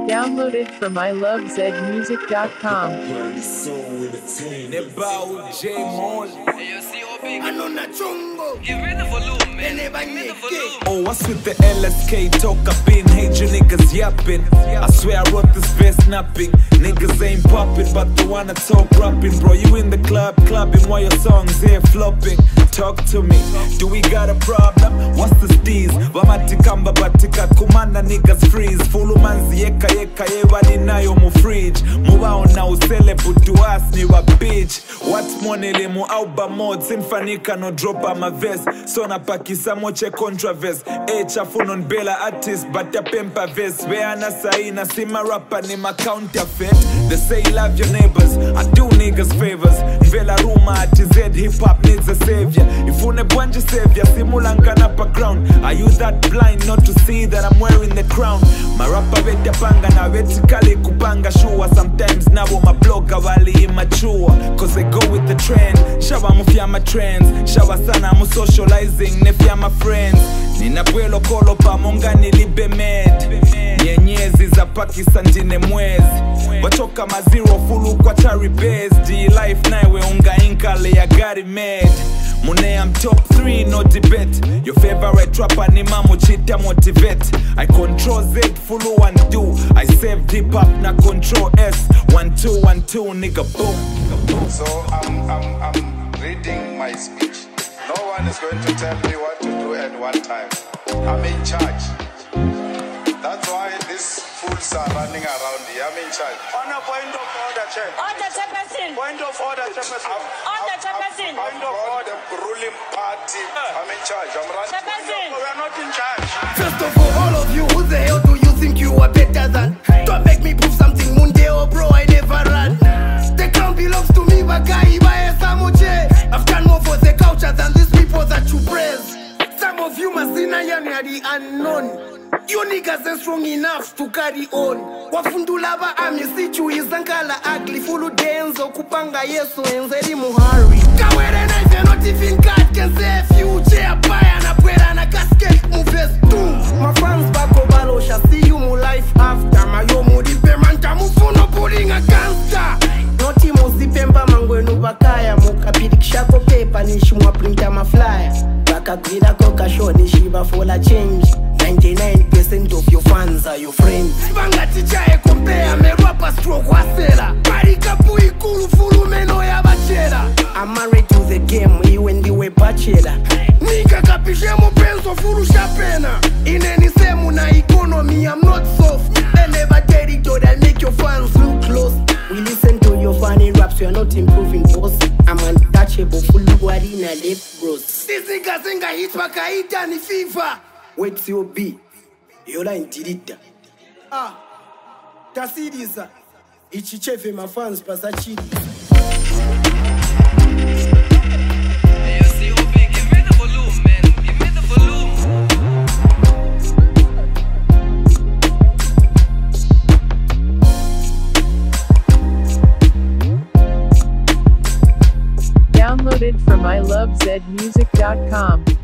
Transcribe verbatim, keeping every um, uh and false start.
Downloaded from I love zed music dot com. Give me the volume, man. Give me the volume. Oh, what's with the L S K talk? I've been hate you niggas yapping. I swear I wrote this verse napping. Niggas ain't popping, but they wanna talk rapping. Bro, you in the club clubbing while your songs here flopping. Talk to me, do we got a problem? What's the steez? Vamatikamba batika kumanda niggas freeze. Fulu manzi yeka yeka yewa ninayo mu fridge. Muwao na usele butu as ni wa bitch. What money le mu auba mod sinfanika no drop ama verse. So na pakisa moche controverse. Eh chafu non bela artist but ya pempa verse. Where na saina sima rapper ni ma counterfeit. They say love your neighbors, I do niggas favors. Vela Ruma at Z hip hop needs a savior. If une bwanje savior, simulangana background. Are you that blind not to see that I'm wearing the crown? My rapper vete panga na vertically kupanga shua. Sometimes nabo my blogger wali immature. Cause they go with the trend. Shawa mufia my trends. Shawa sana mu socializing nefia my friends. Nina bwelo kolo pa monga nilibe med. Nyenyezi za Pakistan jine mwezi. Wachoka maziro fulu kwa chari base. D life naiwe unga inkale ya gari made. Mune I'm top three, no debate. Your favorite rapper ni mamu chita motivate. I control Z, fulu one do. I save hip hop na control S. One two, one two, nigga boom. So I'm, I'm, I'm reading my speech. No one is going to tell me what to do at one time. I'm in charge. That's why these fools are running around here. I'm in charge. On a point of order, Chair. Order, Chairperson. Point of order, Chairperson. Order, Chairperson. Point of order, the ruling party. I'm in charge. I'm running. Chairperson. We are not in charge. First of all, all of you, who the hell do you think you are better than? Don't make me prove something, Mundeo, bro, I never run. The crown belongs to me, Bagai, Ibae, Samoche. I've done more for the culture than these people that you praise. Some of you must deny the unknown. You niggas ain't strong enough to carry on. Wafundulaba amisichu izankala ugly. Fulu denzo kupanga yeso enzeli muhari. Kawere na if you're not even God can say future. Paya na pwera na casket moves too. My friends back obalo shall see you mu life after. Mayo mu dipe manta mufuno pulling a gangster. Noti muzipemba mangwenu bakaya. Mukapidi kishako paper nishi mwa printa ma flyer. Baka gwila koka show nishiba for la change. ninety-nine percent of your fans are your friends. Bangati chae compare me rapper stroke wasela. Parika pui kulu fulu meno ya bachela. I'm married to the game, you and you a bachelor. Nika kapishe mo penso fulu shapena. In any semu na economy, I'm not soft. I never territory, I'll make your fans look close. We listen to your funny raps, you're not improving, boss. I'm untouchable, fulu wadi na left bros. This nigga zinga hit wakaita ni fever. Wait till you be. Yola intilita. Ah. Tasiriza. Ichichefe my fans pasachidi. Hey, yo, C O B, give me the volume, man. Give me the volume. Downloaded from I love zed music dot com.